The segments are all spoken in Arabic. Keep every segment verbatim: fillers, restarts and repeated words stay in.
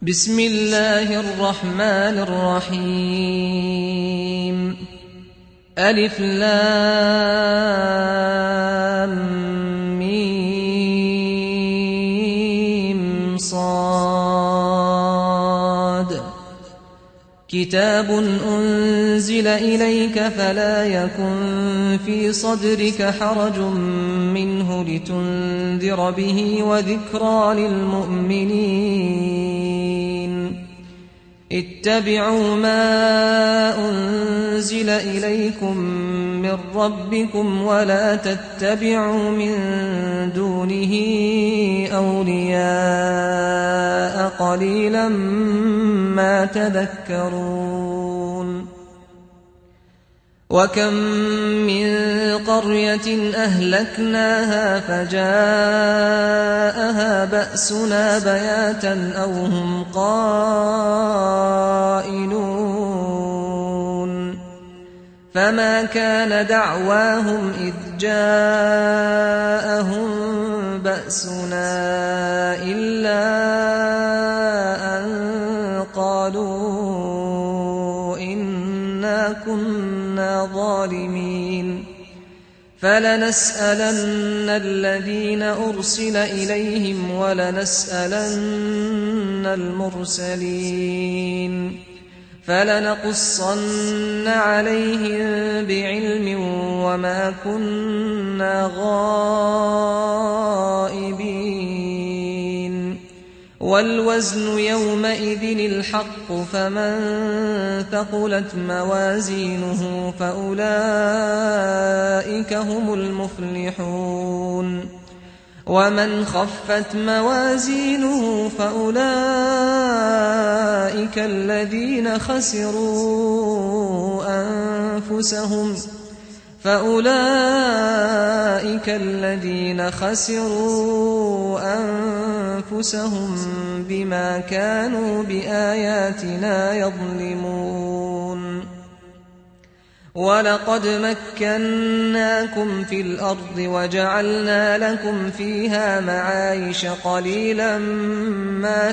بسم الله الرحمن الرحيم ألف لام ميم صاد كتاب أنزل إليك فلا يكن في صدرك حرج منه لتنذر به وذكرى للمؤمنين اتبعوا ما أنزل إليكم من ربكم ولا تتبعوا من دونه أولياء قليلا ما تذكرون وكم من قرية أهلكناها فجاءها بأسنا بياتا أو هم قائلون فما كان دعواهم إذ جاءهم بأسنا إلا أن قالوا إنا كنا ظالمين فلنسألن الذين أرسل إليهم ولنسألن المرسلين فلنقصن عليهم بعلم وما كنا غائبين والوزن يومئذ الحق فمن ثقلت موازينه فأولئك هم المفلحون ومن خفت موازينه فأولئك الذين خسروا أنفسهم فأولئك الذين خسروا أنفسهم بما كانوا بآياتنا يظلمون ولقد مكناكم في الأرض وجعلنا لكم فيها معايش قليلا ما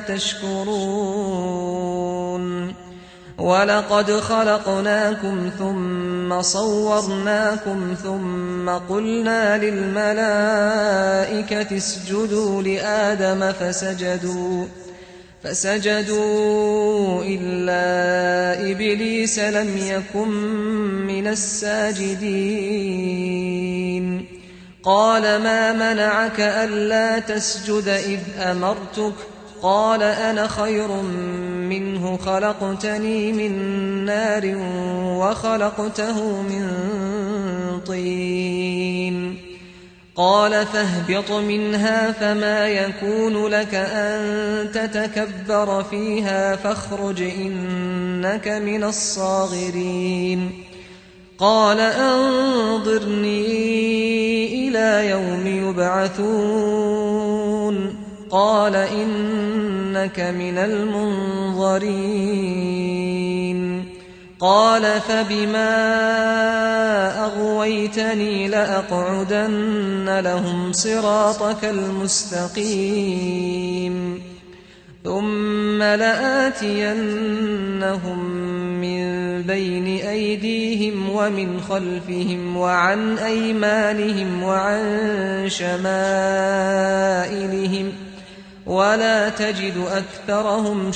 تشكرون ولقد خلقناكم ثم صورناكم ثم قلنا للملائكة اسجدوا لآدم فسجدوا فسجدوا إلا إبليس لم يكن من الساجدين قال ما منعك ألا تسجد إذ أمرتك قال أنا خير منه خلقتني من نار وخلقته من طين قال فاهبط منها فما يكون لك أن تتكبر فيها فاخرج إنك من الصاغرين قال أنظرني إلى يوم يبعثون قال إنك من المنظرين قال فبما أغويتني لأقعدن لهم صراطك المستقيم ثم لآتينهم من بين أيديهم ومن خلفهم وعن أيمانهم وعن شمائلهم ولا تجد أكثرهم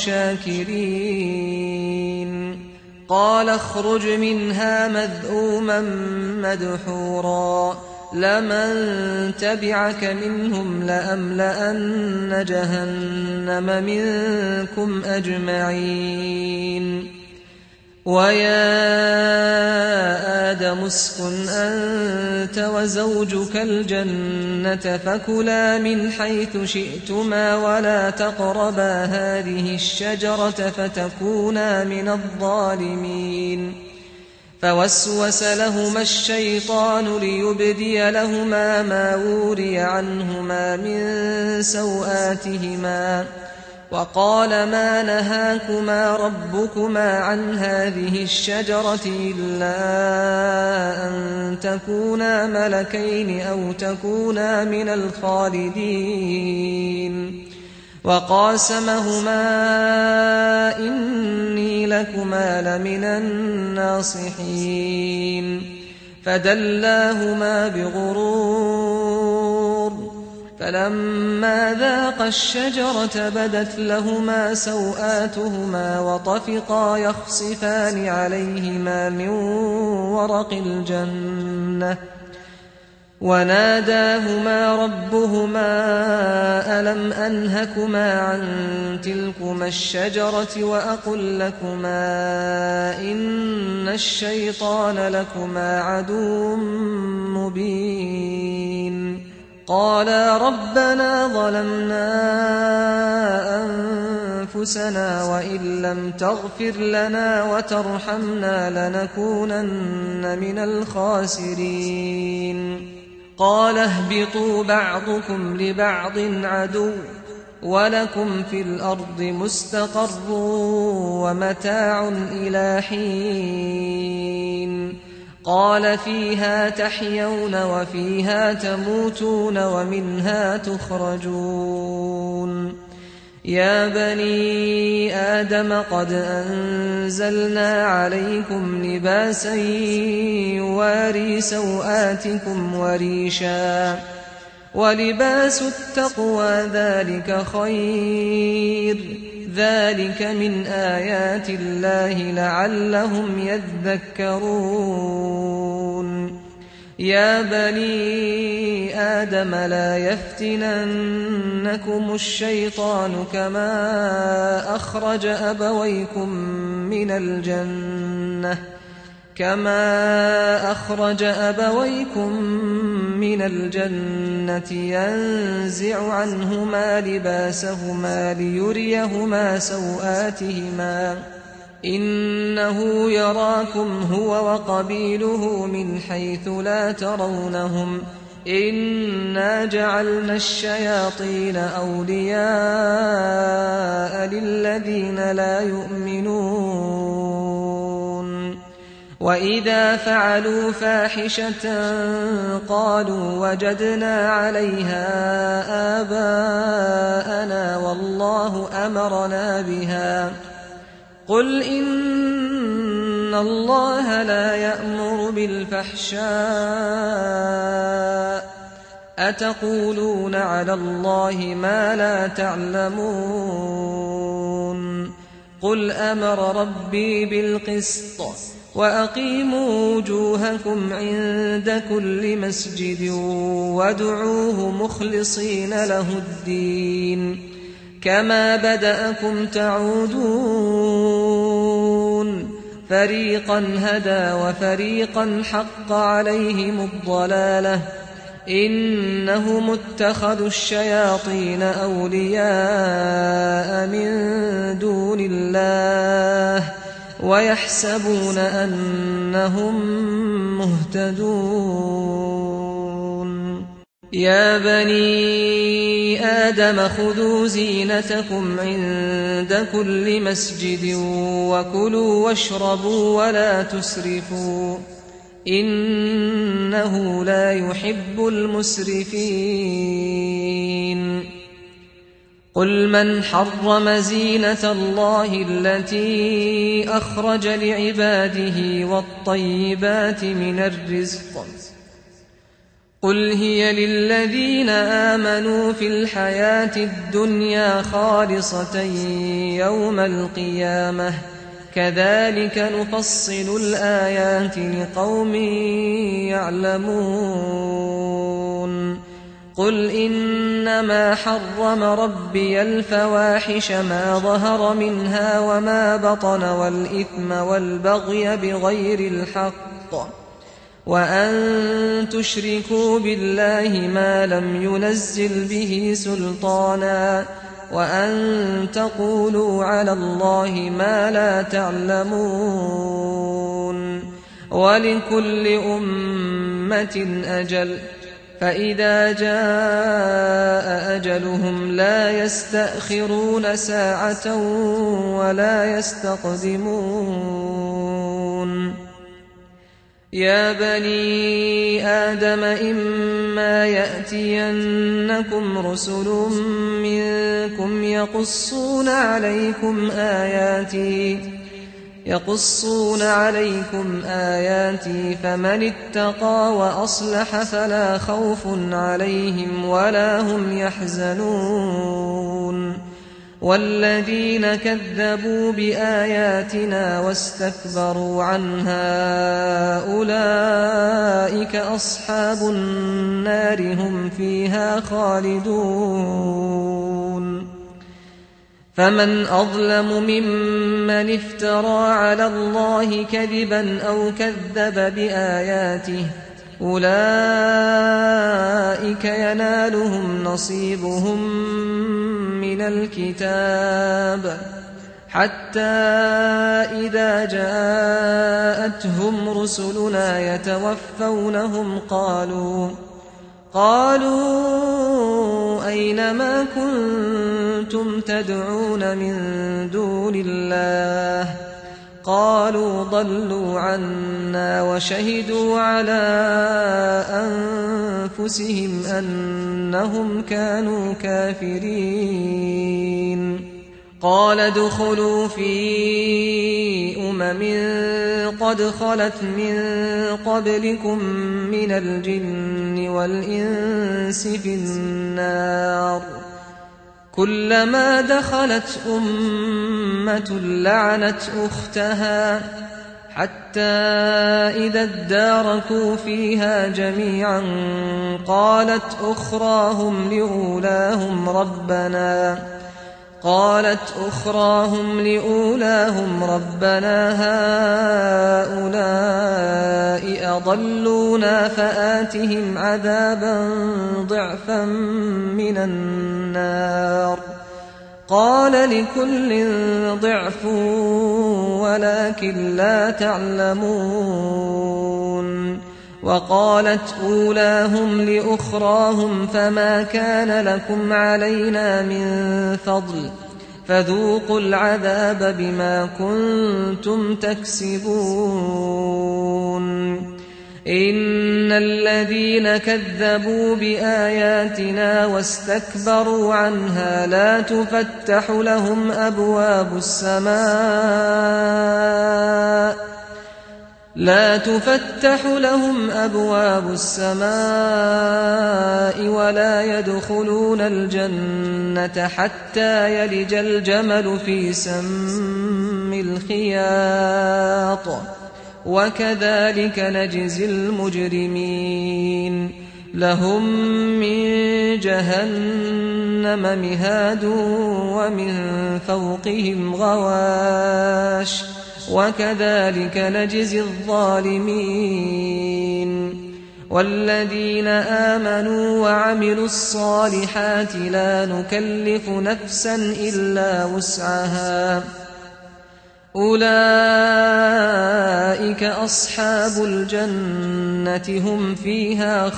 شاكرين قال اخرج منها مذءوما مدحورا لمن تبعك منهم لأملأن جهنم منكم أجمعين ويا آدم اسكن أنت وزوجك الجنة فكلا من حيث شئتما ولا تقربا هذه الشجرة فتكونا من الظالمين فوسوس لهما الشيطان ليبدي لهما ما وري عنهما من سوآتهما وقال ما نهاكما ربكما عن هذه الشجرة إلا أن تكونا ملكين أو تكونا من الخالدين وقاسمهما لكما لمن الناصحين فدلاهما بغرور فلما ذاقا الشجرة بدت لهما سوآتهما وطفقا يخصفان عليهما من ورق الجنة وناداهما ربهما ألم أنهكما عن تلكما الشجرة وأقل لكما إن الشيطان لكما عدو مبين قالا ربنا ظلمنا أنفسنا وإن لم تغفر لنا وترحمنا لنكونن من الخاسرين قال اهبطوا بعضكم لبعض عدو ولكم في الأرض مستقر ومتاع إلى حين قال فيها تحيون وفيها تموتون ومنها تخرجون يا بني آدم قد أنزلنا عليكم لباسا يواري سوآتكم وريشا ولباس التقوى ذلك خير ذلك من آيات الله لعلهم يذكرون يا بني آدم لا يفتننكم الشيطان كما أخرج أبويكم من الجنة كما أخرج أبويكم من الجنة ينزع عنهما لباسهما ليريهما سوآتهما إنه يراكم هو وقبيله من حيث لا ترونهم إنا جعلنا الشياطين أولياء للذين لا يؤمنون وإذا فعلوا فاحشة قالوا وجدنا عليها آباءنا والله أمرنا بها قل إن الله لا يأمر بالفحشاء أتقولون على الله ما لا تعلمون قل أمر ربي بالقسط وأقيموا وجوهكم عند كل مسجد وادعوه مخلصين له الدين كما بدأكم تعودون فريقا هدى وفريقا حق عليهم الضلالة إنهم اتخذوا الشياطين أولياء من دون الله ويحسبون أنهم مهتدون يا بني آدم خذوا زينتكم عند كل مسجد وكلوا واشربوا ولا تسرفوا إنه لا يحب المسرفين قل من حرم زينة الله التي أخرج لعباده والطيبات من الرزق قل هي للذين آمنوا في الحياة الدنيا خالصة يوم القيامة كذلك نفصل الآيات لقوم يعلمون قل إنما حرم ربي الفواحش ما ظهر منها وما بطن والإثم والبغي بغير الحق وأن تشركوا بالله ما لم ينزل به سلطانا وأن تقولوا على الله ما لا تعلمون ولكل أمة أجل فإذا جاء أجلهم لا يستأخرون ساعة ولا يستقدمون يا بني آدم إما يأتينكم رسل منكم يقصون عليكم آياتي يقصون عليكم آياتي فمن اتقى وأصلح فلا خوف عليهم ولا هم يحزنون والذين كذبوا بآياتنا واستكبروا عنها أولئك أصحاب النار هم فيها خالدون فمن أظلم ممن افترى على الله كذبا أو كذب بآياته أولئك ينالهم نصيبهم من الكتاب حتى إذا جاءتهم رسلنا يتوفونهم قالوا قالوا أين ما كنتم تدعون من دون الله قالوا ضلوا عنا وشهدوا على أنفسهم أنهم كانوا كافرين قال ادخلوا في أمم قد خلت من قبلكم من الجن والإنس في النار كلما دخلت أمة لعنت أختها حتى إذا اداركوا فيها جميعا قالت أخراهم لأولاهم ربنا قالت أخراهم لأولاهم ربنا هؤلاء أضلونا فآتهم عذابا ضعفا من النار قال لكل ضعف ولكن لا تعلمون وقالت أولاهم لأخراهم فما كان لكم علينا من فضل فذوقوا العذاب بما كنتم تكسبون إن الذين كذبوا بآياتنا واستكبروا عنها لا تفتح لهم أبواب السماء لا تفتح لهم أبواب السماء ولا يدخلون الجنة حتى يلج الجمل في سم الخياط وكذلك نجزي المجرمين لهم من جهنم مهاد ومن فوقهم غواش وكذلك نجزي الظالمين والذين آمنوا وعملوا الصالحات لا نكلف نفسا إلا وسعها أولئك أصحاب الجنة هم فيها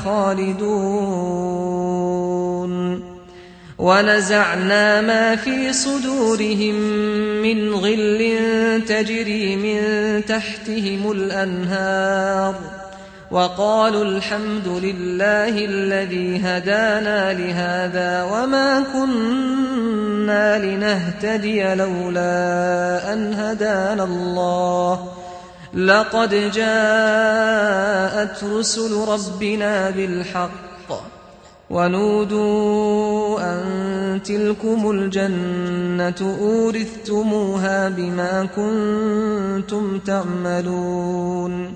خالدون ونزعنا ما في صدورهم من غل تجري من تحتهم الأنهار وقالوا الحمد لله الذي هدانا لهذا وما كنا لنهتدي لولا أن هدانا الله لقد جاءت رسل ربنا بالحق ونودوا أن تلكم الجنة أورثتموها بما كنتم تعملون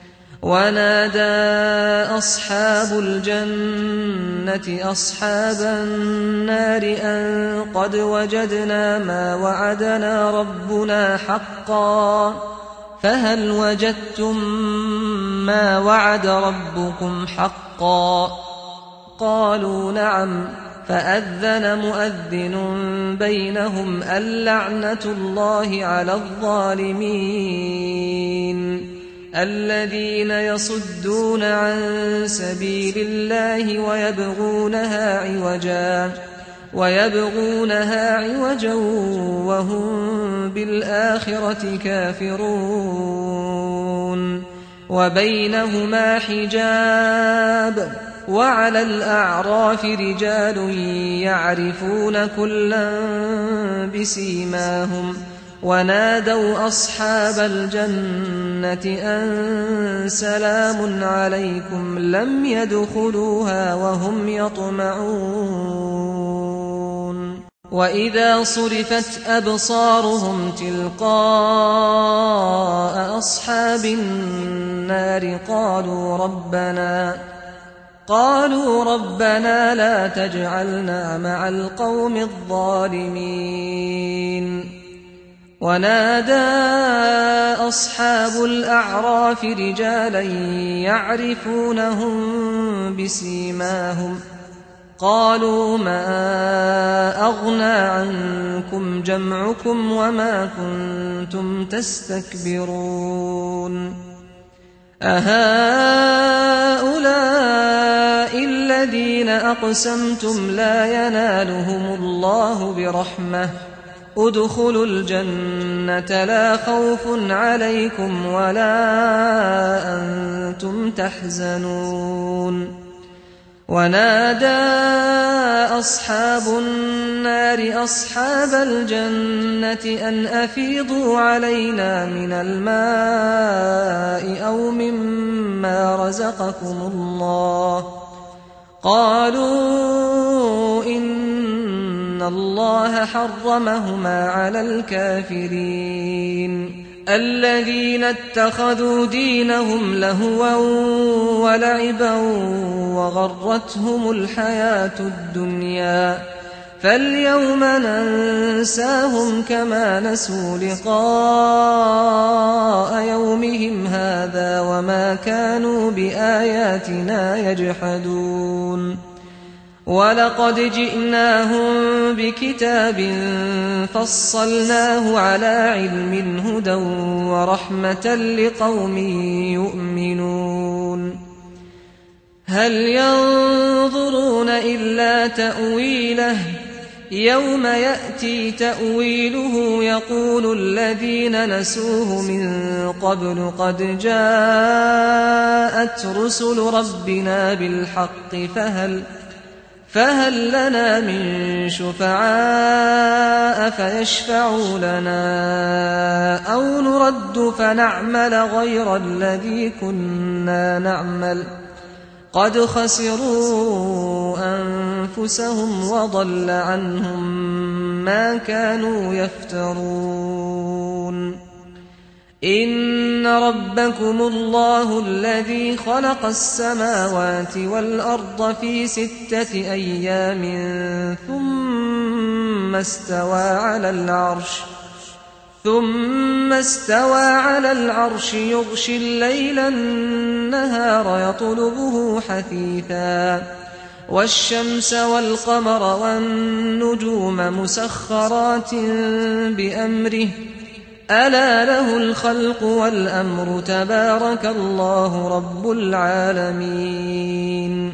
ونادى أصحاب الجنة أصحاب النار أن قد وجدنا ما وعدنا ربنا حقا فهل وجدتم ما وعد ربكم حقا قالوا نعم فأذن مؤذن بينهم اللعنة الله على الظالمين الذين يصدون عن سبيل الله ويبغونها عوجا ويبغونها عوجا وهم بالآخرة كافرون وبينهما حجاب وعلى الأعراف رجال يعرفون كلا بسيماهم ونادوا أصحاب الجنة أن سلام عليكم لم يدخلوها وهم يطمعون وإذا صرفت أبصارهم تلقاء أصحاب النار قالوا ربنا قالوا ربنا لا تجعلنا مع القوم الظالمين ونادى أصحاب الأعراف رجالا يعرفونهم بسيماهم قالوا ما أغنى عنكم جمعكم وما كنتم تستكبرون أهؤلاء الذين أقسمتم لا ينالهم الله برحمة ادخلوا الجنة لا خوف عليكم ولا أنتم تحزنون ونادى أصحاب النار أصحاب الجنة أن أفيضوا علينا من الماء أو مما رزقكم الله قالوا إن الله حرمهما على الكافرين الذين اتخذوا دينهم لهوا ولعبا وغرتهم الحياة الدنيا فاليوم ننساهم كما نسوا لقاء يومهم هذا وما كانوا بآياتنا يجحدون ولقد جئناهم بكتاب فصلناه على علم هدى ورحمة لقوم يؤمنون هل ينظرون إلا تأويله يوم يأتي تأويله يقول الذين نسوه من قبل قد جاءت رسل ربنا بالحق فهل فهل لنا من شفعاء فيشفعوا لنا أو نرد فنعمل غير الذي كنا نعمل قد خسروا أنفسهم وضل عنهم ما كانوا يفترون إن ربكم الله الذي خلق السماوات والأرض في ستة أيام ثم استوى على العرش ثم استوى على العرش يغشي الليل النهار يطلبه حثيثا والشمس والقمر والنجوم مسخرات بأمره ألا له الخلق والأمر تبارك الله رب العالمين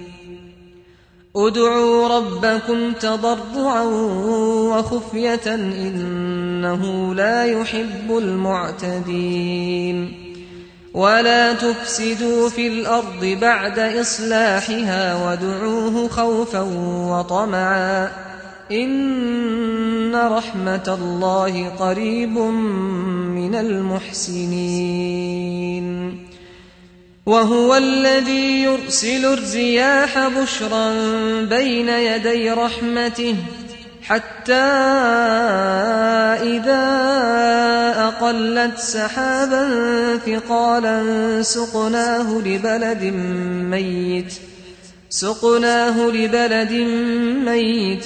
ادعوا ربكم تضرعا وخفية إنه لا يحب المعتدين ولا تفسدوا في الأرض بعد إصلاحها وادعوه خوفا وطمعا إن رحمة الله قريب من المحسنين وهو الذي يرسل الرياح بشرا بين يدي رحمته حتى إذا أقلت سحابا ثقالا سقناه لبلد ميت سقناه لبلد ميت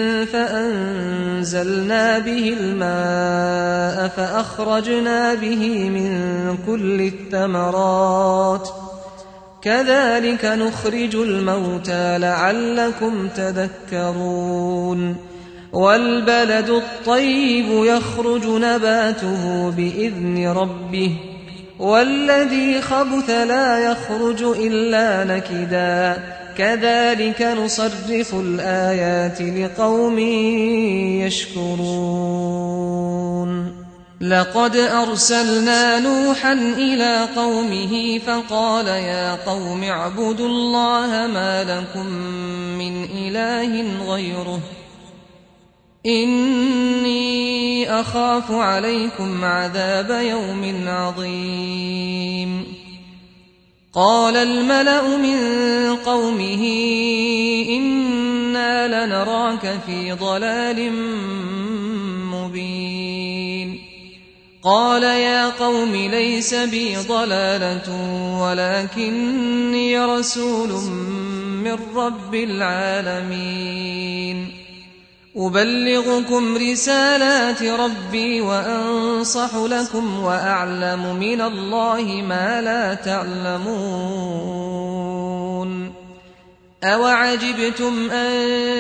فأنزلنا به الماء فأخرجنا به من كل الثمرات كذلك نخرج الموتى لعلكم تذكرون والبلد الطيب يخرج نباته بإذن ربه والذي خبث لا يخرج إلا نكدا كذلك نصرف الآيات لقوم يشكرون لقد أرسلنا نوحا إلى قومه فقال يا قوم اعبدوا الله ما لكم من إله غيره إني أخاف عليكم عذاب يوم عظيم. قال الملأ من قومه إنا لنراك في ضلال مبين. قال يا قوم ليس بي ضلالة ولكني رسول من رب العالمين أبلغكم رسالات ربي وأنصح لكم وأعلم من الله ما لا تعلمون. أوعجبتم أن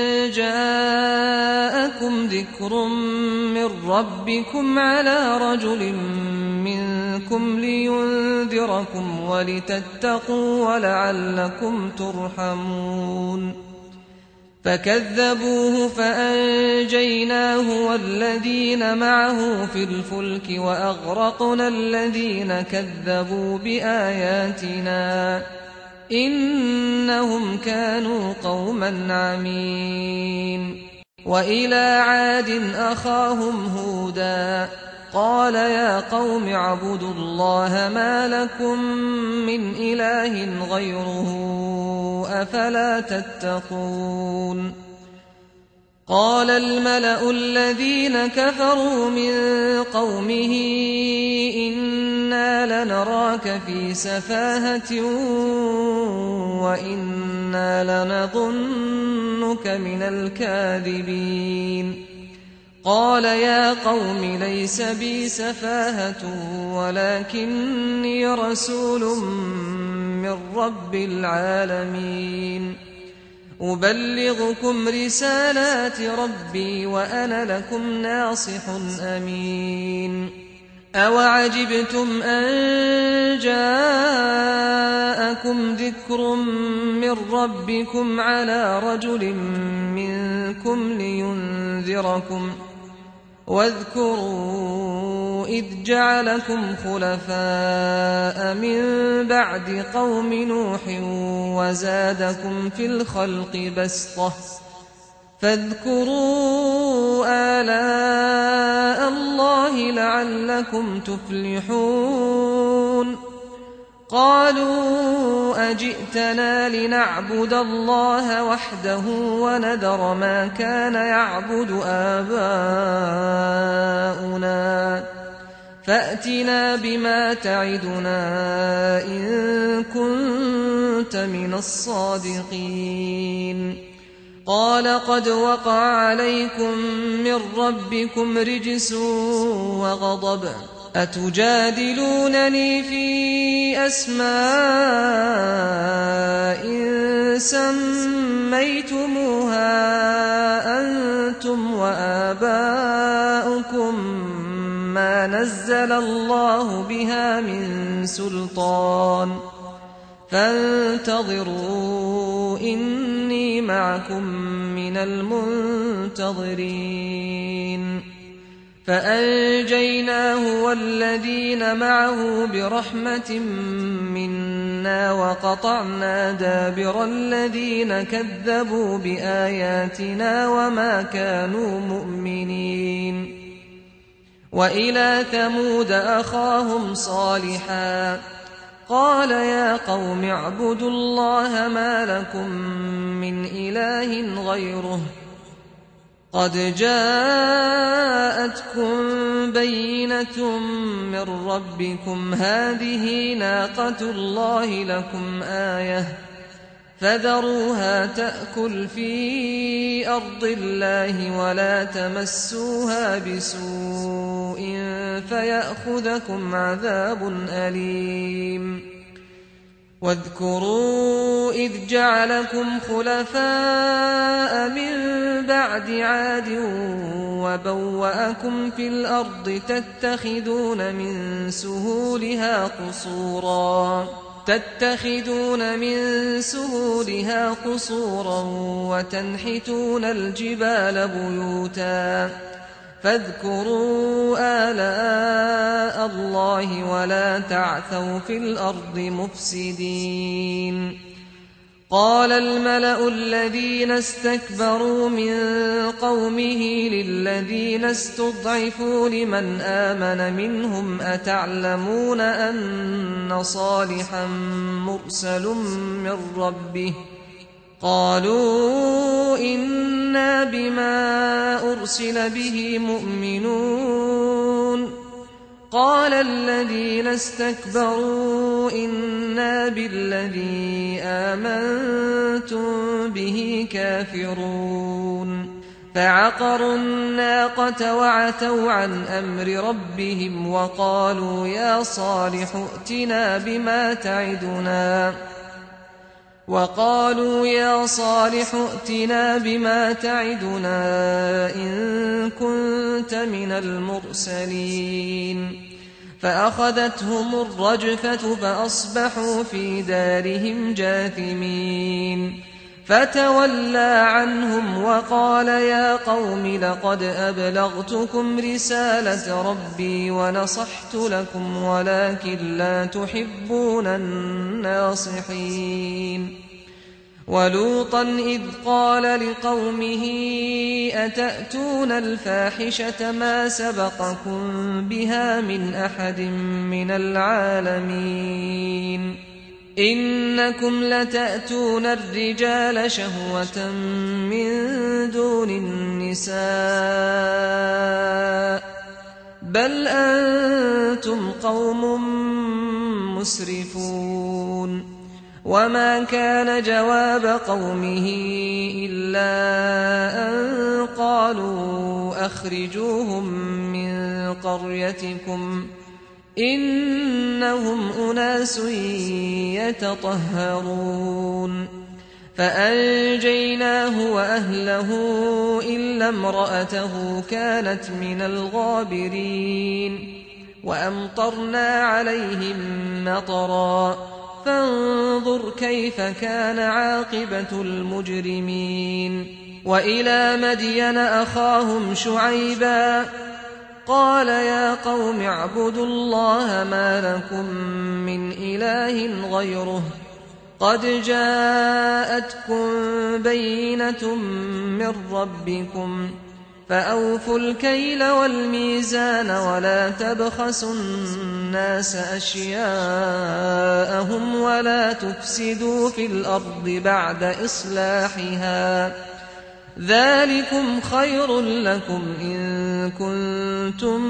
جاءكم ذكر من ربكم على رجل منكم لينذركم ولتتقوا ولعلكم ترحمون. فكذبوه فأنجيناه والذين معه في الفلك وأغرقنا الذين كذبوا بآياتنا إنهم كانوا قوما عمين. وإلى عاد أخاهم هودا قال يا قوم اعبدوا الله ما لكم من إله غيره أفلا تتقون. قال الملأ الذين كفروا من قومه إنا لنراك في سفاهة وإنا لنظنك من الكاذبين. قال يا قوم ليس بي سفاهة ولكني رسول من رب العالمين أبلغكم رسالات ربي وأنا لكم ناصح أمين. أوعجبتم أن جاءكم ذكر من ربكم على رجل منكم لينذركم واذكروا إذ جعلكم خلفاء من بعد قوم نوح وزادكم في الخلق بسطة فاذكروا آلاء الله لعلكم تفلحون. قالوا أجئتنا لنعبد الله وحده ونذر ما كان يعبد آباؤنا فأتنا بما تعدنا إن كنت من الصادقين. قال قد وقع عليكم من ربكم رجس وغضب أتجادلونني في أسماء سميتموها أنتم وآباؤكم ما نزل الله بها من سلطان فانتظروا إني معكم من المنتظرين. فأنجيناه والذين معه برحمة منا وقطعنا دابر الذين كذبوا بآياتنا وما كانوا مؤمنين. وإلى ثمود أخاهم صالحا قال يا قوم اعبدوا الله ما لكم من إله غيره قد جاءتكم بينة من ربكم هذه ناقة الله لكم آية فذروها تأكل في أرض الله ولا تمسوها بسوء فيأخذكم عذاب أليم. واذكروا إذ جعلكم خلفاء من بعد عاد وبوأكم في الأرض تتخذون من سهولها قصورا تتخذون من سهولها قصورا وتنحتون الجبال بيوتا فاذكروا آلاء الله ولا تعثوا في الأرض مفسدين. قال الملأ الذين استكبروا من قومه للذين استضعفوا لمن آمن منهم أتعلمون أن صالحا مرسل من ربه قالوا إنا بما أرسل به مؤمنون قال الذين استكبروا إنا بالذي آمنتم به كافرون فعقروا الناقة وعتوا عن أمر ربهم وقالوا يا صالح ائتنا بما تعدنا وقالوا يا صالح ائتنا بما تعدنا إن كنت من المرسلين فأخذتهم الرجفة فأصبحوا في دارهم جاثمين فتولى عنهم وقال يا قوم لقد أبلغتكم رسالة ربي ونصحت لكم ولكن لا تحبون الناصحين ولوطا إذ قال لقومه أتأتون الفاحشة ما سبقكم بها من أحد من العالمين إنكم لتأتون الرجال شهوة من دون النساء بل أنتم قوم مسرفون وما كان جواب قومه إلا أن قالوا أخرجوهم من قريتكم إنهم أناس يتطهرون فأنجيناه وأهله إلا امرأته كانت من الغابرين وأمطرنا عليهم مطرا فانظر كيف كان عاقبة المجرمين وإلى مدين أخاهم شعيبا قال يا قوم اعبدوا الله ما لكم من إله غيره قد جاءتكم بينة من ربكم فأوفوا الكيل والميزان ولا تبخسوا الناس أشياءهم ولا تفسدوا في الأرض بعد إصلاحها ذلكم خير لكم إن كنتم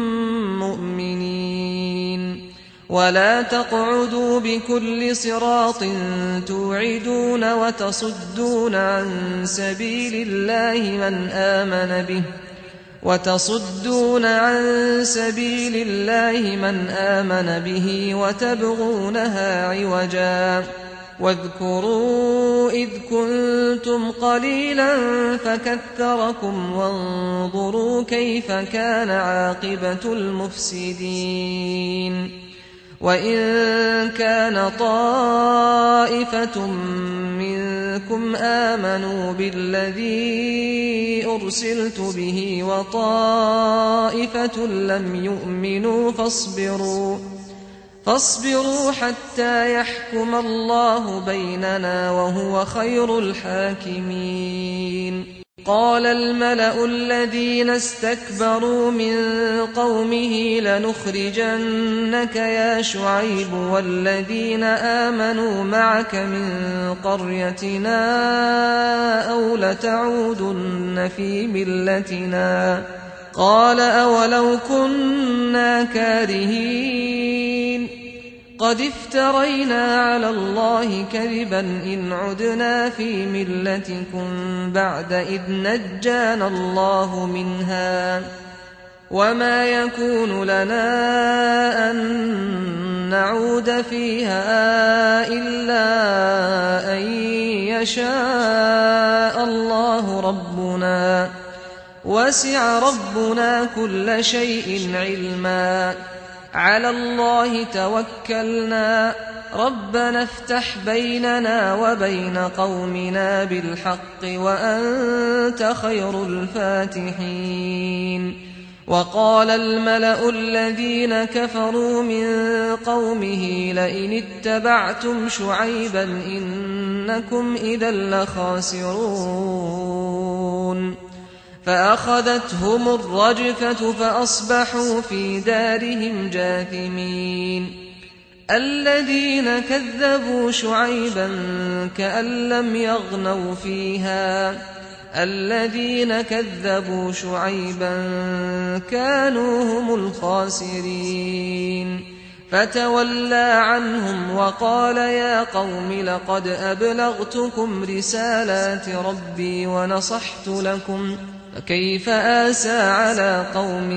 مؤمنين ولا تقعدوا بكل صراط توعدون وتصدون عن سبيل الله من آمن به وتصدون عن سبيل الله من آمن به وتبغونها عوجا واذكروا إذ كنتم قليلا فكثركم وانظروا كيف كان عاقبة المفسدين وإن كان طائفة منكم آمنوا بالذي أرسلت به وطائفة لم يؤمنوا فاصبروا فاصبروا حتى يحكم الله بيننا وهو خير الحاكمين قال الملأ الذين استكبروا من قومه لنخرجنك يا شعيب والذين آمنوا معك من قريتنا أو لتعودن في ملتنا قال أولو كنا كارهين قد افترينا على الله كذبا إن عدنا في ملتكم بعد إذ نجانا الله منها وما يكون لنا أن نعود فيها إلا أن يشاء الله ربنا وسع ربنا كل شيء علما على الله توكلنا ربنا افتح بيننا وبين قومنا بالحق وأنت خير الفاتحين وقال الملأ الذين كفروا من قومه لئن اتبعتم شعيبا إنكم إذا لخاسرون فأخذتهم الرجفة فأصبحوا في دارهم جاثمين الذين كذبوا شعيبا كأن لم يغنوا فيها الذين كذبوا شعيبا كانوا هم الخاسرين فتولى عنهم وقال يا قوم لقد أبلغتكم رسالات ربي ونصحت لكم فكيف آسى على قوم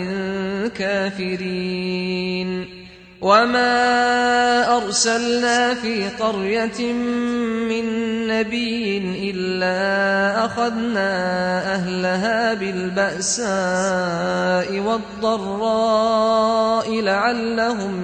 كافرين وما أرسلنا في قرية من نبي إلا أخذنا أهلها بالبأساء والضراء لعلهم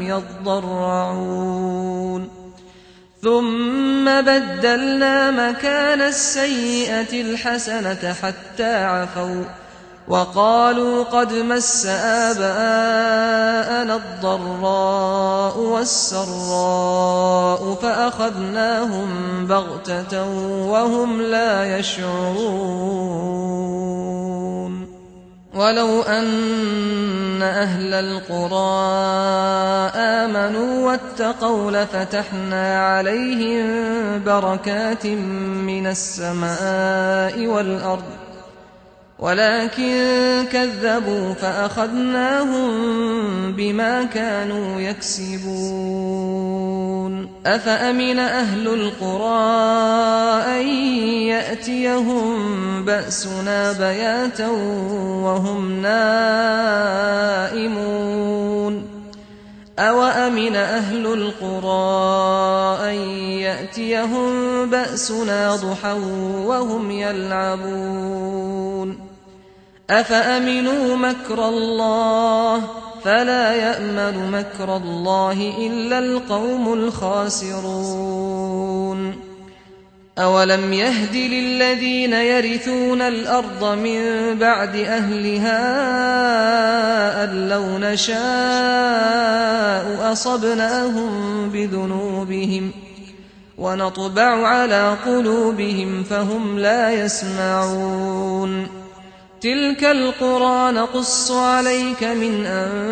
يضرعون ثم بدلنا مكان السيئة الحسنة حتى عفوا وقالوا قد مس آباءنا الضراء والسراء فأخذناهم بغتة وهم لا يشعرون ولو أن أهل القرى آمنوا واتقوا لفتحنا عليهم بركات من السماء والأرض ولكن كذبوا فأخذناهم بما كانوا يكسبون أفأمن أهل القرى أن يأتيهم بأسنا بياتا وهم نائمون أوأمن أهل القرى أن يأتيهم بأسنا ضحى وهم يلعبون أفأمنوا مكر الله فلا يأمن مكر الله إلا القوم الخاسرون أولم يهد للذين يرثون الأرض من بعد أهلها أن لو نشاء أصبناهم بذنوبهم ونطبع على قلوبهم فهم لا يسمعون تلك القرى نقص عليك من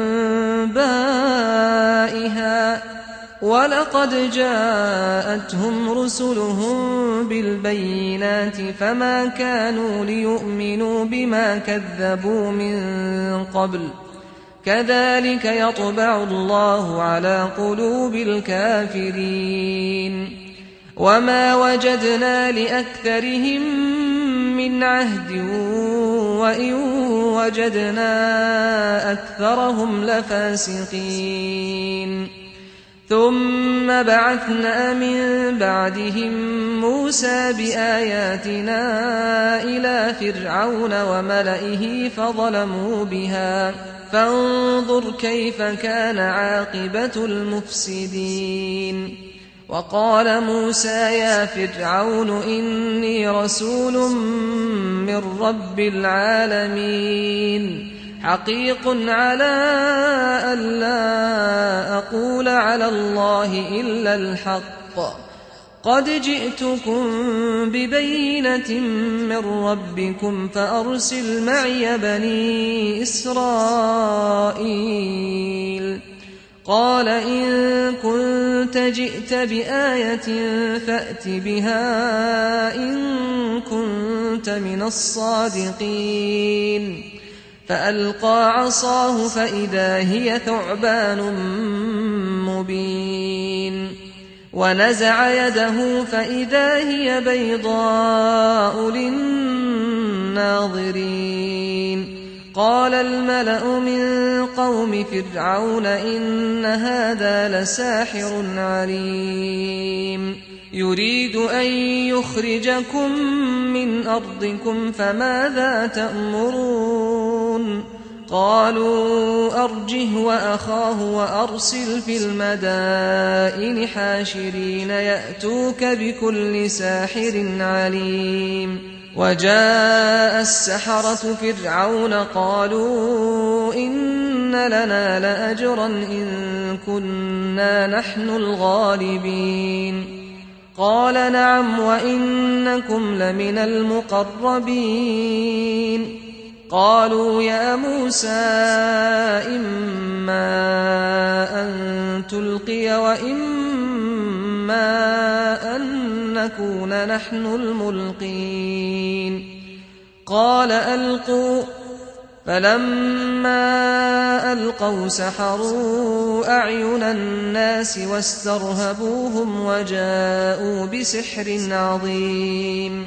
أنبائها ولقد جاءتهم رسلهم بالبينات فما كانوا ليؤمنوا بما كذبوا من قبل كذلك يطبع الله على قلوب الكافرين وما وجدنا لأكثرهم من عهد وإن وجدنا أكثرهم لفاسقين ثم بعثنا من بعدهم موسى بآياتنا إلى فرعون وملئه فظلموا بها فانظر كيف كان عاقبة المفسدين وقال موسى يا فرعون إني رسول من رب العالمين حقيق على أن لا أقول على الله إلا الحق قد جئتكم ببينة من ربكم فأرسل معي بني إسرائيل قال إن كنت جئت بآية فأت بها إن كنت من الصادقين فألقى عصاه فإذا هي ثعبان مبين ونزع يده فإذا هي بيضاء للناظرين قال الملأ من قوم فرعون إن هذا لساحر عليم يريد أن يخرجكم من أرضكم فماذا تأمرون قالوا أرجه وأخاه وأرسل في المدائن حاشرين يأتوك بكل ساحر عليم وجاء السحرة فرعون قالوا إن لنا لأجرا إن كنا نحن الغالبين قال نعم وإنكم لمن المقربين قالوا يا موسى إما أن تلقي وإما أن نكون نحن الملقين قال ألقوا فلما ألقوا سحروا أعين الناس واسترهبوهم وجاءوا بسحر عظيم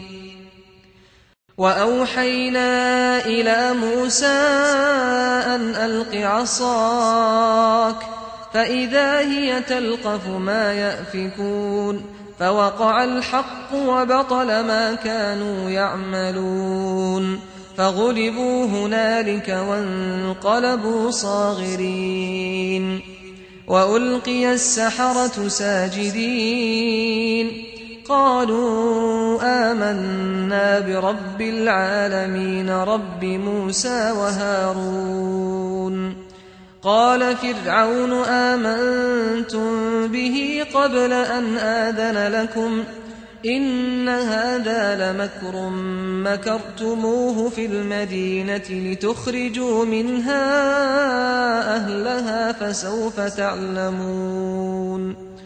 وأوحينا إلى موسى أن ألق عصاك فإذا هي تلقف ما يأفكون فوقع الحق وبطل ما كانوا يعملون فغلبوا هنالك وانقلبوا صاغرين وألقي السحرة ساجدين قالوا آمنا برب العالمين رب موسى وهارون قال فرعون آمنتم به قبل أن آذن لكم إن هذا لمكر مكرتموه في المدينة لتخرجوا منها أهلها فسوف تعلمون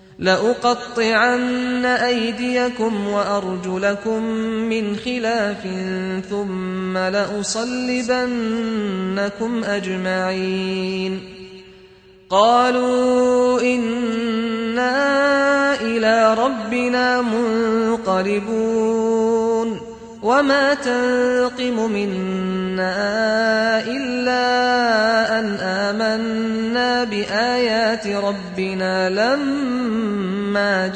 لأقطعن أيديكم وأرجلكم من خلاف ثم لأصلبنكم أجمعين قالوا إنا إلى ربنا منقلبون وما تنقم منا إلا أن آمنا بآيات ربنا لما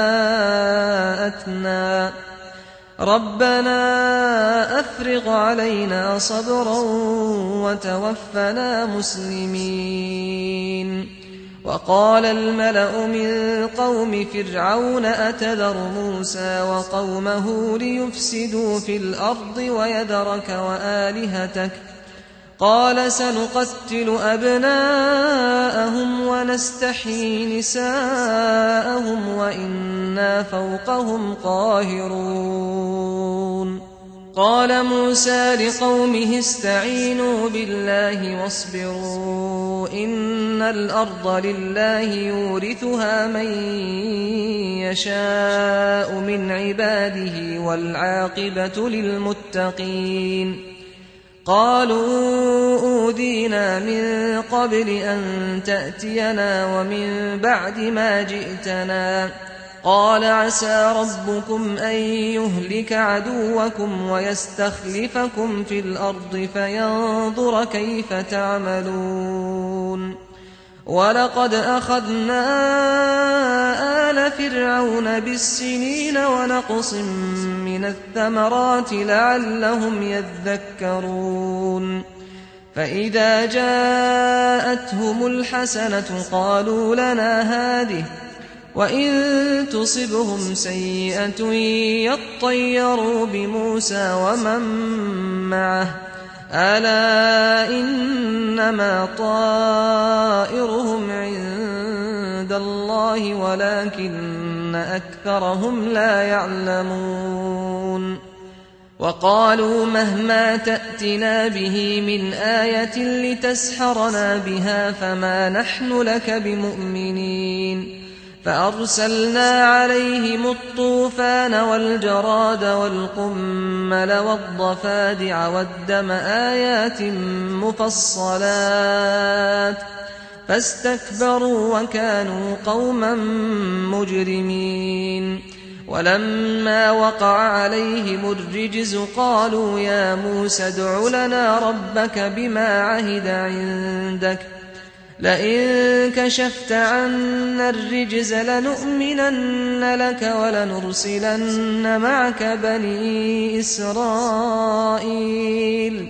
جاءتنا ربنا أفرغ علينا صبرا وتوفنا مسلمين وقال الملأ من قوم فرعون أتذر موسى وقومه ليفسدوا في الأرض ويذرك وآلهتك قال سنقتل أبناءهم ونستحيي نساءهم وإنا فوقهم قاهرون قال موسى لقومه استعينوا بالله واصبروا إن الأرض لله يورثها من يشاء من عباده والعاقبة للمتقين قالوا أوذينا من قبل أن تأتينا ومن بعد ما جئتنا قال عسى ربكم أن يهلك عدوكم ويستخلفكم في الأرض فينظر كيف تعملون ولقد أخذنا آل فرعون بالسنين ونقص من الثمرات لعلهم يذكرون فإذا جاءتهم الحسنة قالوا لنا هذه وإن تصبهم سيئة يطيروا بموسى ومن معه ألا إنما طائرهم عند الله ولكن أكثرهم لا يعلمون وقالوا مهما تأتنا به من آية لتسحرنا بها فما نحن لك بمؤمنين فأرسلنا عليهم الطوفان والجراد والقمل والضفادع والدم آيات مفصلات فاستكبروا وكانوا قوما مجرمين ولما وقع عليهم الرجز قالوا يا موسى ادع لنا ربك بما عهد عندك لئن كشفت عنا الرجز لنؤمنن لك ولنرسلن معك بني إسرائيل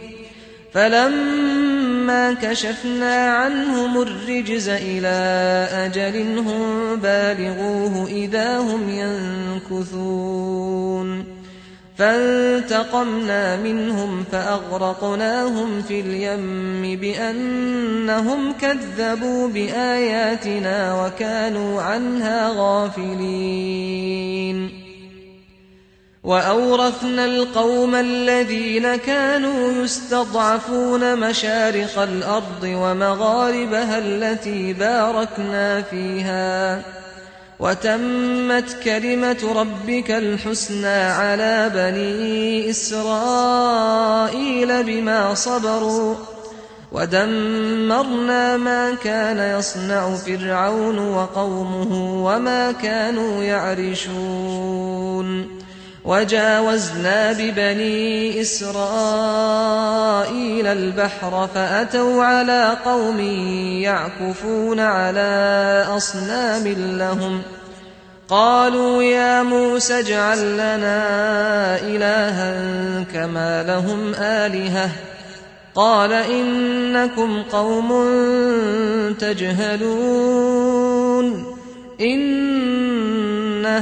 فلما كشفنا عنهم الرجز إلى أجل هم بالغوه إذا هم ينكثون فانتقمنا منهم فأغرقناهم في اليم بأنهم كذبوا بآياتنا وكانوا عنها غافلين وأورثنا القوم الذين كانوا يستضعفون مشارق الأرض ومغاربها التي باركنا فيها وتمت كلمة ربك الحسنى على بني إسرائيل بما صبروا ودمرنا ما كان يصنع فرعون وقومه وما كانوا يعرشون وجاوزنا ببني إسرائيل البحر فأتوا على قوم يعكفون على أصنام لهم قالوا يا موسى اجعل لنا إلها كما لهم آلهة قال إنكم قوم تجهلون إن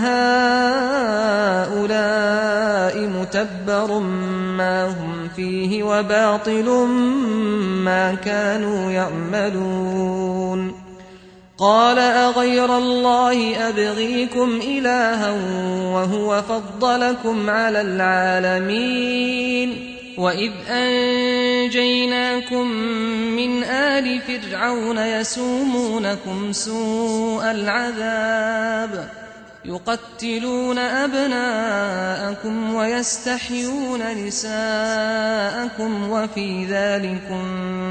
هؤلاء متبر ما هم فيه وباطل ما كانوا يعملون قال أغير الله أبغيكم إلها وهو فضلكم على العالمين وإذ أنجيناكم من آل فرعون يسومونكم سوء العذاب يقتلون أبناءكم ويستحيون نساءكم وفي ذلكم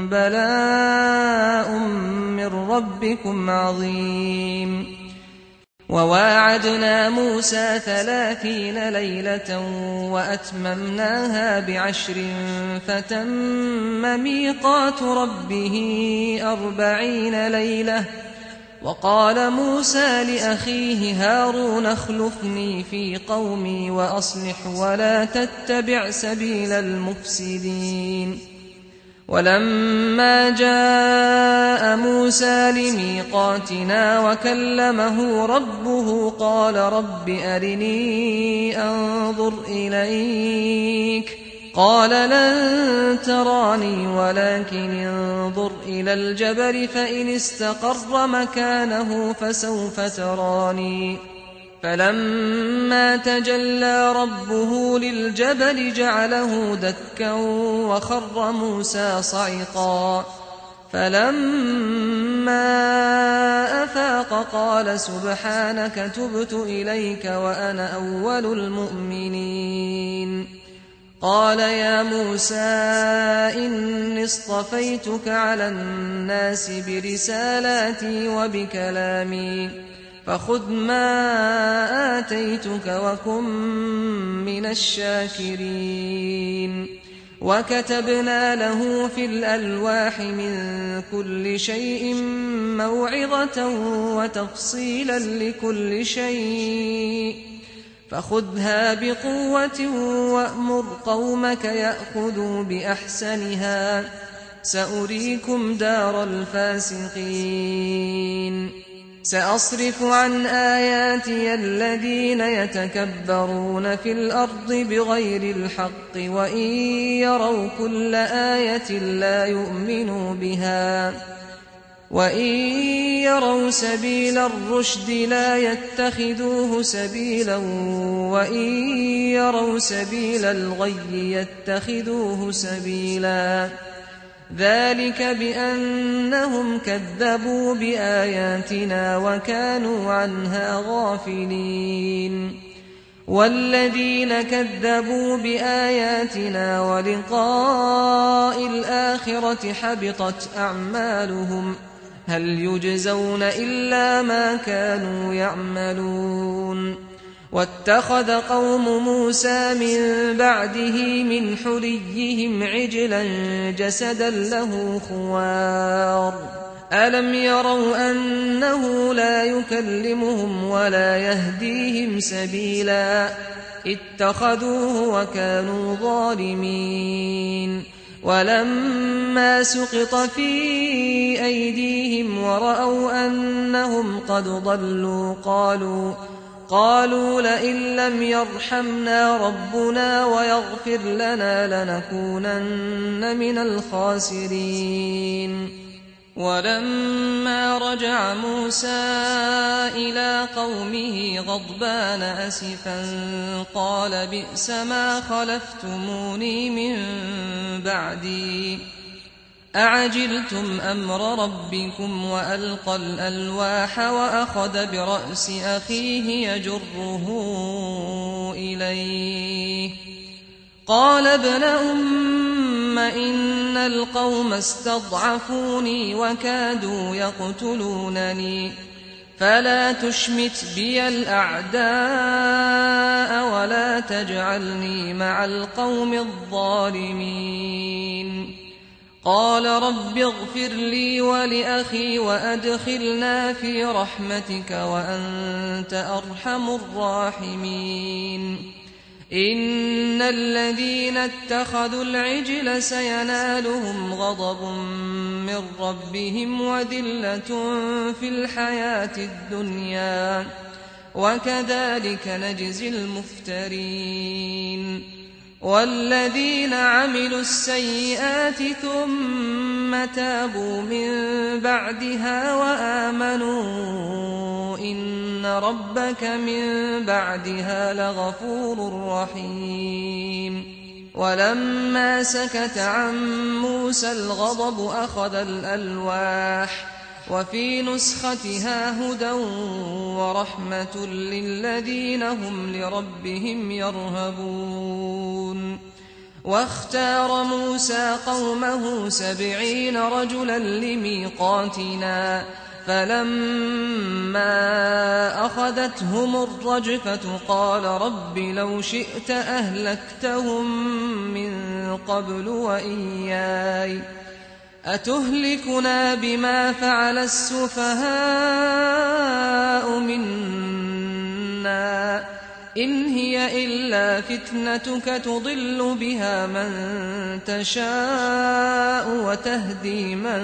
بلاء من ربكم عظيم وواعدنا موسى ثلاثين ليلة وأتممناها بعشر فتم ميقات ربه أربعين ليلة وقال موسى لأخيه هارون اخلفني في قومي وأصلح ولا تتبع سبيل المفسدين ولما جاء موسى لميقاتنا وكلمه ربه قال رب أرني أنظر إليك قال لن تراني ولكن انظر إلى الجبل فإن استقر مكانه فسوف تراني فلما تجلى ربه للجبل جعله دكا وخر موسى صعقا فلما أفاق قال سبحانك تبت إليك وأنا أول المؤمنين قال يا موسى إني اصطفيتك على الناس برسالاتي وبكلامي فخذ ما آتيتك وكن من الشاكرين وكتبنا له في الألواح من كل شيء موعظة وتفصيلا لكل شيء فخذها بقوة وأمر قومك يأخذوا بأحسنها سأريكم دار الفاسقين سأصرف عن آياتي الذين يتكبرون في الأرض بغير الحق وإن يروا كل آية لا يؤمنوا بها وإن يروا سبيل الرشد لا يتخذوه سبيلا وإن يروا سبيل الغي يتخذوه سبيلا ذلك بأنهم كذبوا بآياتنا وكانوا عنها غافلين والذين كذبوا بآياتنا ولقاء الآخرة حبطت أعمالهم هل يجزون إلا ما كانوا يعملون واتخذ قوم موسى من بعده من حليهم عجلا جسدا له خوار ألم يروا أنه لا يكلمهم ولا يهديهم سبيلا اتخذوه وكانوا ظالمين ولما سقط في أيديهم ورأوا أنهم قد ضلوا قالوا قالوا لئن لم يرحمنا ربنا ويغفر لنا لنكونن من الخاسرين. ولما رجع موسى إلى قومه غضبان أسفا قال بئس ما خلفتموني من بعدي أعجلتم أمر ربكم وألقى الألواح وأخذ برأس أخيه يجره إليه قال ابن أم إن القوم استضعفوني وكادوا يقتلونني فلا تشمت بي الأعداء ولا تجعلني مع القوم الظالمين. قال رب اغفر لي ولأخي وأدخلنا في رحمتك وأنت أرحم الراحمين. إن الذين اتخذوا العجل سينالهم غضب من ربهم وذلة في الحياة الدنيا وكذلك نجزي المفترين. والذين عملوا السيئات ثم تابوا من بعدها وآمنوا إن ربك من بعدها لغفور رحيم. ولما سكت عن موسى الغضب أخذ الألواح وفي نسختها هدى ورحمة للذين هم لربهم يرهبون. واختار موسى قومه سبعين رجلا لميقاتنا فلما أخذتهم الرجفة قال رب لو شئت أهلكتهم من قبل وإياي أتهلكنا بما فعل السفهاء منا إن هي إلا فتنتك تضل بها من تشاء وتهدي من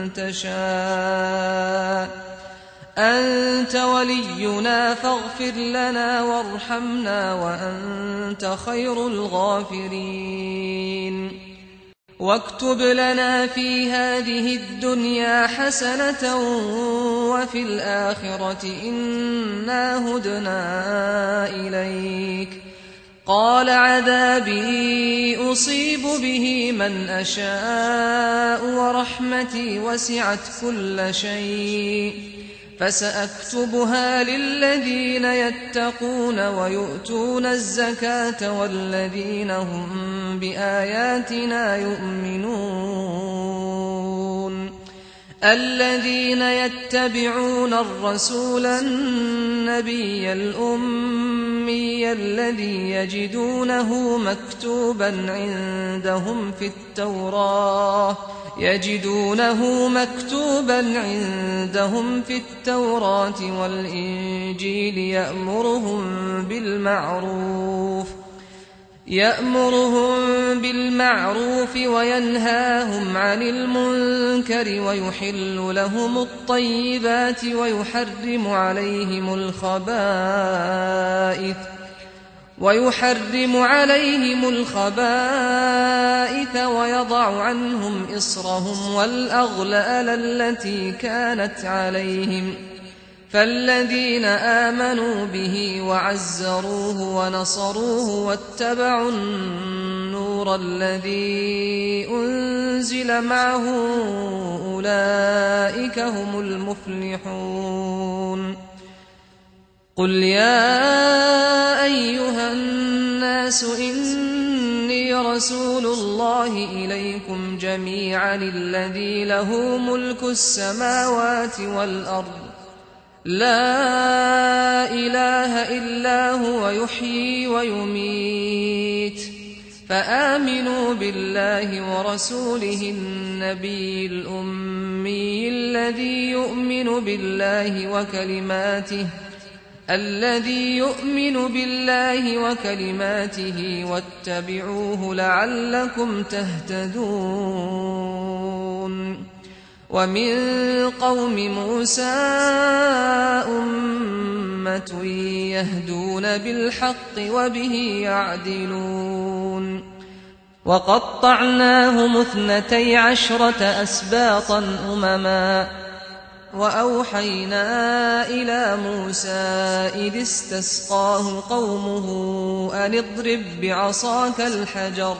تشاء أنت ولينا فاغفر لنا وارحمنا وأنت خير الغافرين. واكتب لنا في هذه الدنيا حسنة وفي الآخرة إنا هدنا إليك. قال عذابي أصيب به من أشاء ورحمتي وسعت كل شيء فسأكتبها للذين يتقون ويؤتون الزكاة والذين هم بآياتنا يؤمنون. الذين يتبعون الرسول النبي الأمي الذي يجدونه مكتوبا عندهم في التوراة يجدونه مكتوبا عندهم في التوراة والإنجيل يأمرهم بالمعروف يأمرهم بالمعروف وينهاهم عن المنكر ويحل لهم الطيبات ويحرم عليهم الخبائث ويحرم عليهم الخبائث ويضع عنهم إصرهم والأغلال التي كانت عليهم. فالذين آمنوا به وعزروه ونصروه واتبعوا النور الذي أنزل معه أولئك هم المفلحون. قل يا أيها الناس إني رسول الله إليكم جميعا الذي له ملك السماوات والأرض لا إله إلا هو يحيي ويميت فآمنوا بالله ورسوله النبي الأمي الذي يؤمن بالله وكلماته الذي يؤمن بالله وكلماته واتبعوه لعلكم تهتدون. ومن قوم موسى أمة يهدون بالحق وبه يعدلون وقطعناهم اثنتي عشرة أسباطا أمما وأوحينا إلى موسى إذ استسقاه قومه أن اضرب بعصاك الحجر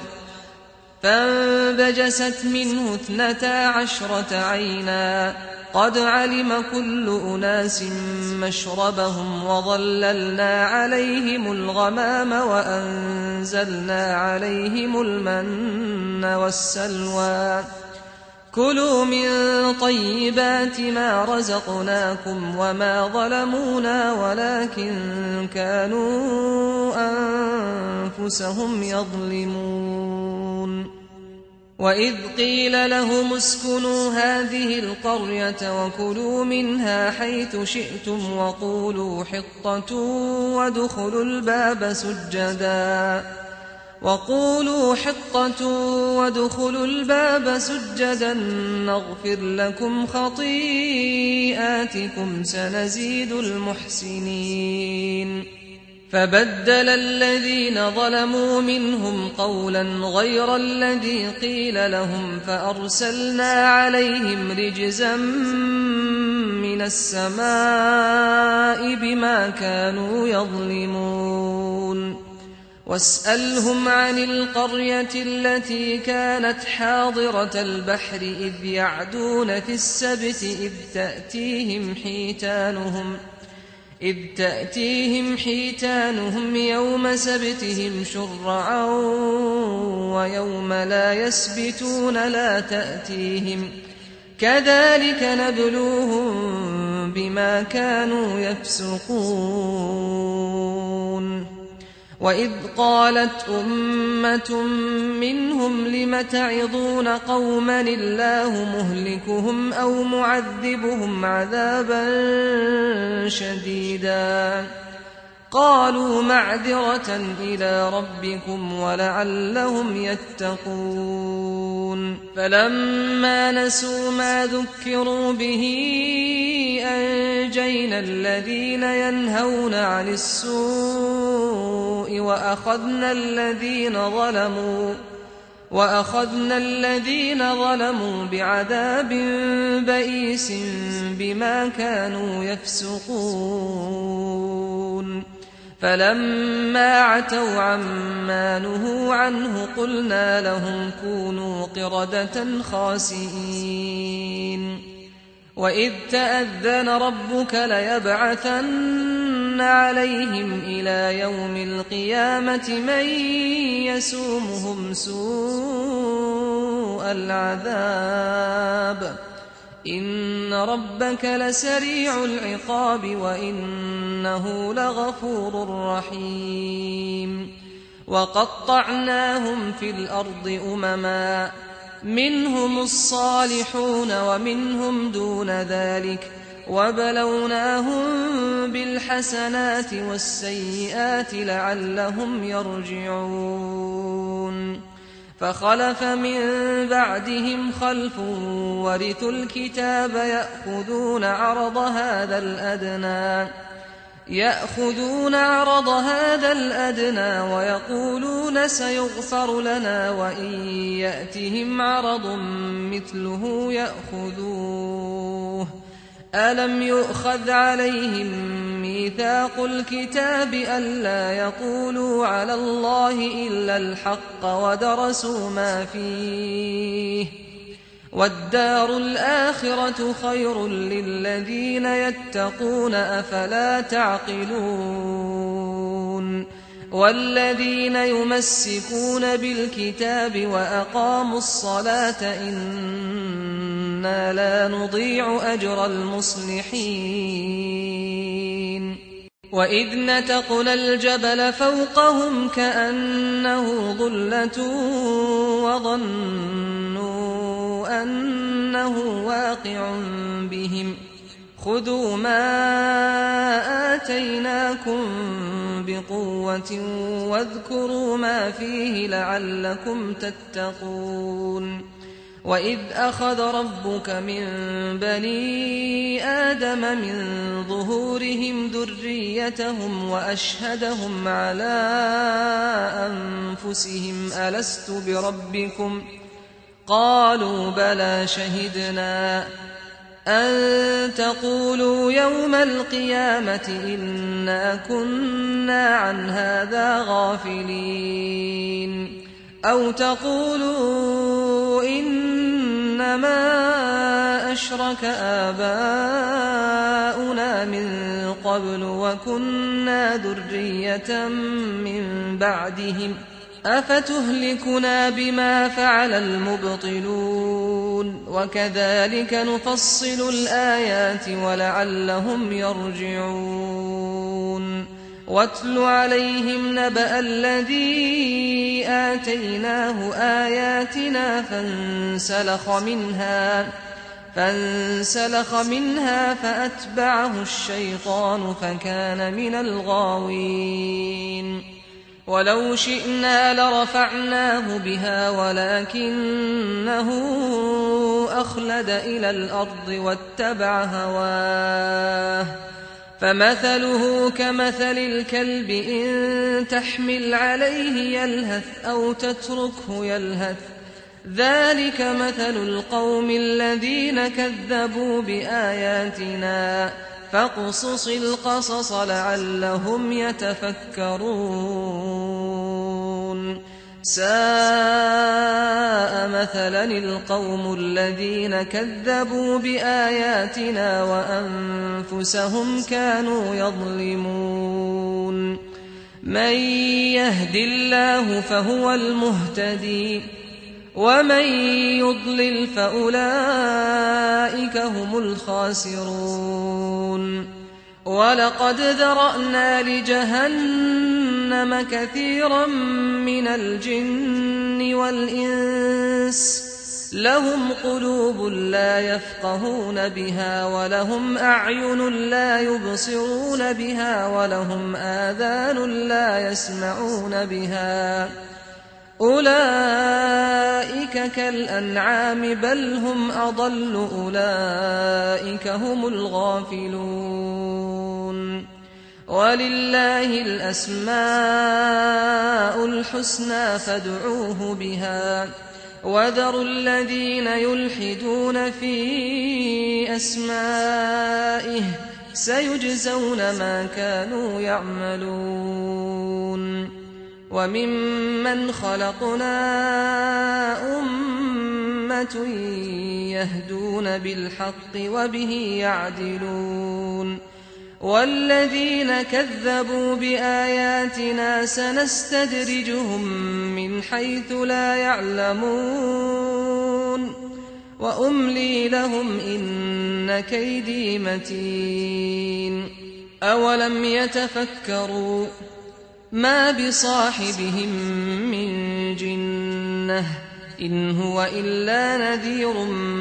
فانبجست منه اثنتا عشرة عينا قد علم كل أناس مشربهم وظللنا عليهم الغمام وأنزلنا عليهم المن والسلوى كلوا من طيبات ما رزقناكم وما ظلمونا ولكن كانوا أنفسهم يظلمون وإذ قيل لهم اسكنوا هذه القرية وكلوا منها حيث شئتم وقولوا حطة وادخلوا الباب سجدا وقولوا حطة وادخلوا الباب سجدا نغفر لكم خطيئاتكم سنزيد المحسنين فبدل الذين ظلموا منهم قولا غير الذي قيل لهم فأرسلنا عليهم رجزا من السماء بما كانوا يظلمون واسألهم عن القرية التي كانت حاضرة البحر إذ يعدون في السبت إذ تأتيهم حيتانهم إذ تأتيهم حيتانهم يوم سبتهم شرعا ويوم لا يسبتون لا تأتيهم كذلك نبلوهم بما كانوا يفسقون وإذ قالت أمة منهم لم تعظون قوما الله مهلكهم أو معذبهم عذابا شديدا قالوا معذرة إلى ربكم ولعلهم يتقون فلما نسوا ما ذكروا به أنجينا الذين ينهون عن السوء وأخذنا الذين ظلموا وأخذنا الذين ظلموا بعذاب بئيس بما كانوا يفسقون فلما عتوا عما نهوا عنه قلنا لهم كونوا قردة خاسئين وإذ تأذن ربك ليبعثن عليهم إلى يوم القيامة من يسومهم سوء العذاب إن ربك لسريع العقاب وإنه لغفور رحيم وقطعناهم في الأرض أمما منهم الصالحون ومنهم دون ذلك وبلوناهم بالحسنات والسيئات لعلهم يرجعون فخلف من بعدهم خلف ورثوا الكتاب يأخذون عرض هذا الأدنى يأخذون عرض هذا الأدنى ويقولون سيغفر لنا وإن يأتهم عرض مثله يأخذوه ألم يؤخذ عليهم ميثاق الكتاب ألا يقولوا على الله إلا الحق ودرسوا ما فيه والدار الآخرة خير للذين يتقون أفلا تعقلون والذين يمسكون بالكتاب وأقاموا الصلاة إنا لا نضيع أجر المصلحين وإذ نتقنا الجبل فوقهم كأنه ظلة وظنوا أنه واقع بهم خذوا ما آتيناكم بقوة واذكروا ما فيه لعلكم تتقون وإذ أخذ ربك من بني آدم من ظهورهم ذريتهم وأشهدهم على أنفسهم ألست بربكم قالوا بلى شهدنا أن تقولوا يوم القيامة إنا كنا عن هذا غافلين أو تقولوا إنما أشرك آباؤنا من قبل وكنا ذرية من بعدهم أفتهلكنا بما فعل المبطلون وكذلك نفصل الآيات ولعلهم يرجعون واتل عليهم نبأ الذي آتيناه آياتنا فانسلخ منها فانسلخ منها فأتبعه الشيطان فكان من الغاوين ولو شئنا لرفعناه بها ولكنه أخلد إلى الأرض واتبع هواه فمثله كمثل الكلب إن تحمل عليه يلهث أو تتركه يلهث ذلك مثل القوم الذين كذبوا بآياتنا فاقصص القصص لعلهم يتفكرون ساء مثلا القوم الذين كذبوا بآياتنا وأنفسهم كانوا يظلمون من يهد الله فهو المهتدي ومن يضلل فأولئك هم الخاسرون ولقد ذرأنا لجهنم كثيرا من الجن والإنس لهم قلوب لا يفقهون بها ولهم أعين لا يبصرون بها ولهم آذان لا يسمعون بها أولئك كالأنعام بل هم أضل أولئك هم الغافلون ولله الأسماء الحسنى فادعوه بها وذروا الذين يلحدون في أسمائه سيجزون ما كانوا يعملون وممن خلقنا أمة يهدون بالحق وبه يعدلون والذين كذبوا بآياتنا سنستدرجهم من حيث لا يعلمون وأملي لهم إن كيدي متين أولم يتفكروا ما بصاحبهم من جنة إن هو إلا نذير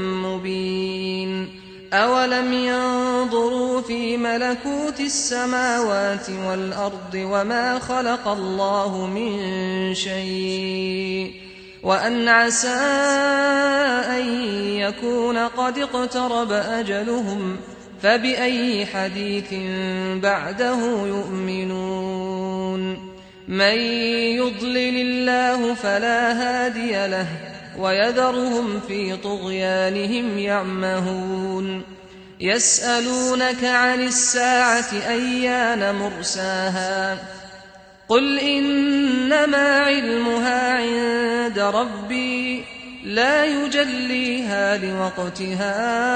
مبين أولم ينظروا في ملكوت السماوات والأرض وما خلق الله من شيء وأن عسى أن يكون قد اقترب أجلهم فبأي حديث بعده يؤمنون من يضلل الله فلا هادي له ويذرهم في طغيانهم يعمهون يسألونك عن الساعة أيان مرساها قل إنما علمها عند ربي لا يجليها لوقتها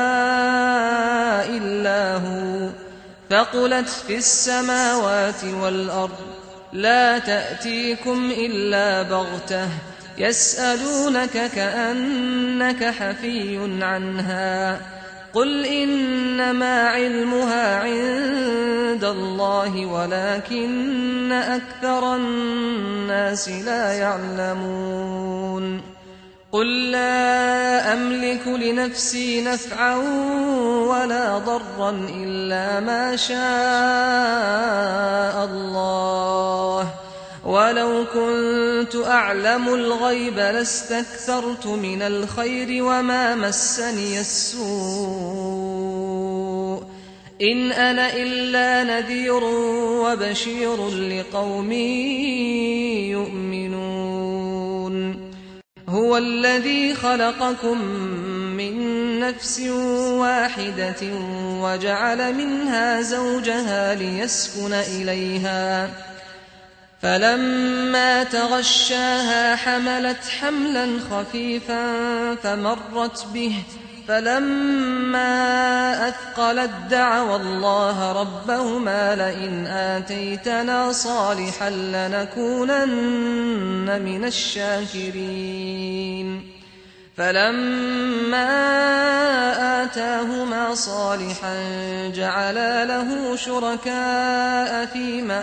إلا هو ثقلت في السماوات والأرض لا تأتيكم إلا بغتة يسألونك كأنك حفي عنها قل إنما علمها عند الله ولكن أكثر الناس لا يعلمون قل لا أملك لنفسي نفعا ولا ضرا إلا ما شاء الله ولو كنت أعلم الغيب لاستكثرت من الخير وما مسني السوء إن أنا إلا نذير وبشير لقوم يؤمنون هو الذي خلقكم من نفس واحدة وجعل منها زوجها ليسكن إليها فلما تغشاها حملت حملا خفيفا فمرت به فلما أثقلت دعوا الله ربهما لئن آتيتنا صالحا لنكونن من الشاكرين فلما آتاهما صالحا جعلا له شركاء فيما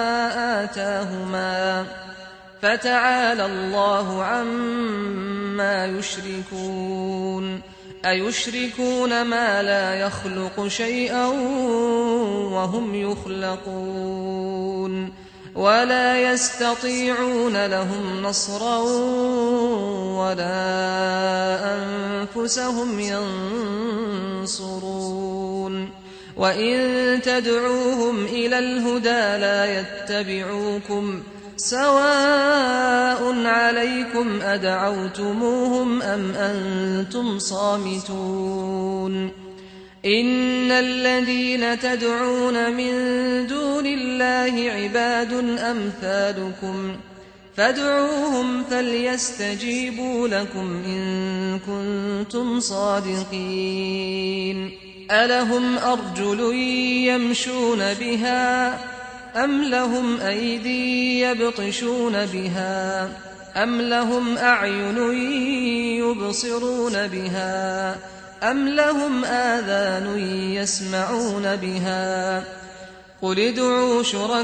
آتاهما فتعالى الله عما يشركون أيشركون ما لا يخلق شيئا وهم يخلقون ولا يستطيعون لهم نصرا ولا أنفسهم ينصرون وإن تدعوهم إلى الهدى لا يتبعوكم سواء عليكم أدعوتموهم أم أنتم صامتون إن الذين تدعون من دون الله عباد أمثالكم فادعوهم فليستجيبوا لكم إن كنتم صادقين ألهم أرجل يمشون بها أم لهم أيدي يبطشون بها أم لهم أعين يبصرون بها أم لهم آذان يسمعون بها قل ادعوا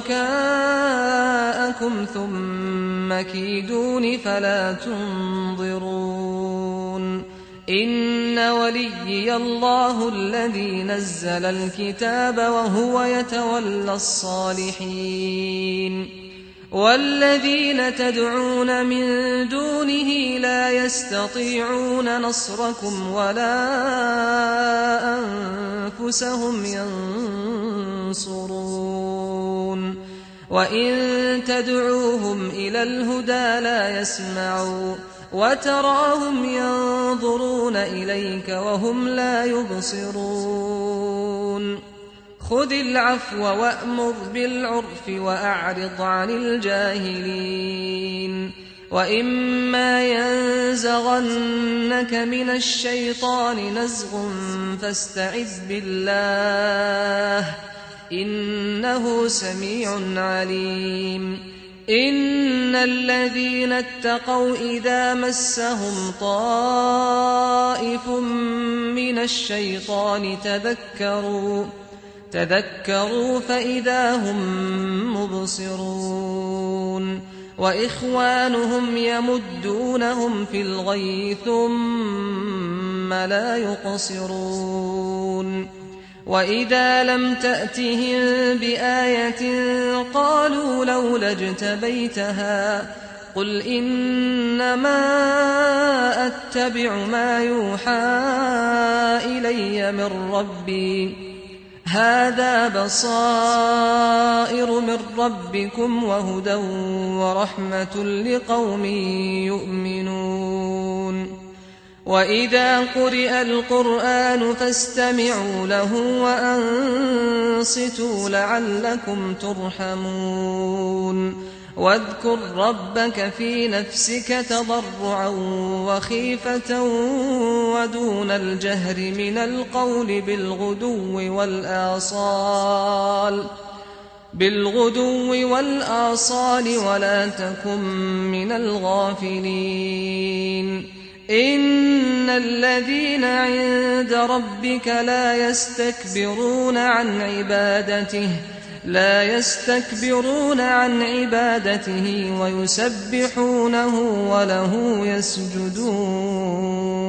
شركاءكم ثم كيدون فلا تنظرون إن وليي الله الذي نزل الكتاب وهو يتولى الصالحين والذين تدعون من دونه لا يستطيعون نصركم ولا أنفسهم ينصرون وإن تدعوهم إلى الهدى لا يسمعوا وتراهم ينظرون إليك وهم لا يبصرون خذ العفو وأمر بالعرف وأعرض عن الجاهلين وإما ينزغنك من الشيطان نزغ فاستعذ بالله إنه سميع عليم إن الذين اتقوا إذا مسهم طائف من الشيطان تذكروا تذكروا فإذا هم مبصرون وإخوانهم يمدونهم في الغي ثم لا يقصرون وإذا لم تأتهم بآية قالوا لولا اجتبيتها قل إنما أتبع ما يوحى إلي من ربي هذا بصائر من ربكم وهدى ورحمة لقوم يؤمنون وإذا قرئ القرآن فاستمعوا له وأنصتوا لعلكم ترحمون واذكر ربك في نفسك تضرعا وخيفة ودون الجهر من القول بالغدو والآصال بالغدو والآصال ولا تكن من الغافلين إن الذين عند ربك لا يستكبرون عن عبادته لا يستكبرون عن عبادته ويسبحونه وله يسجدون